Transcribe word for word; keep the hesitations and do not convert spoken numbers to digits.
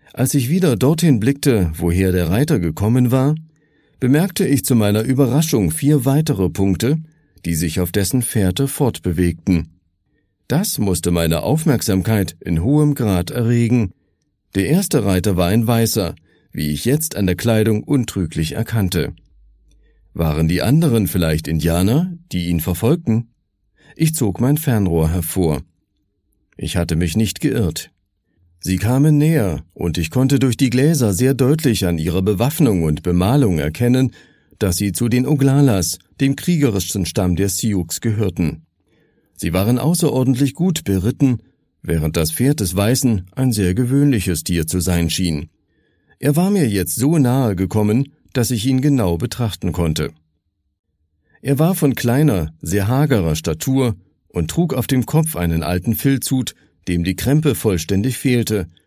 Als ich wieder dorthin blickte, woher der Reiter gekommen war, bemerkte ich zu meiner Überraschung vier weitere Punkte, die sich auf dessen Fährte fortbewegten. Das musste meine Aufmerksamkeit in hohem Grad erregen. Der erste Reiter war ein Weißer, wie ich jetzt an der Kleidung untrüglich erkannte. Waren die anderen vielleicht Indianer, die ihn verfolgten? Ich zog mein Fernrohr hervor. Ich hatte mich nicht geirrt. Sie kamen näher, und ich konnte durch die Gläser sehr deutlich an ihrer Bewaffnung und Bemalung erkennen, dass sie zu den Oglalas, dem kriegerischsten Stamm der Sioux, gehörten. Sie waren außerordentlich gut beritten, während das Pferd des Weißen ein sehr gewöhnliches Tier zu sein schien. Er war mir jetzt so nahe gekommen, dass ich ihn genau betrachten konnte. Er war von kleiner, sehr hagerer Statur und trug auf dem Kopf einen alten Filzhut, dem die Krempe vollständig fehlte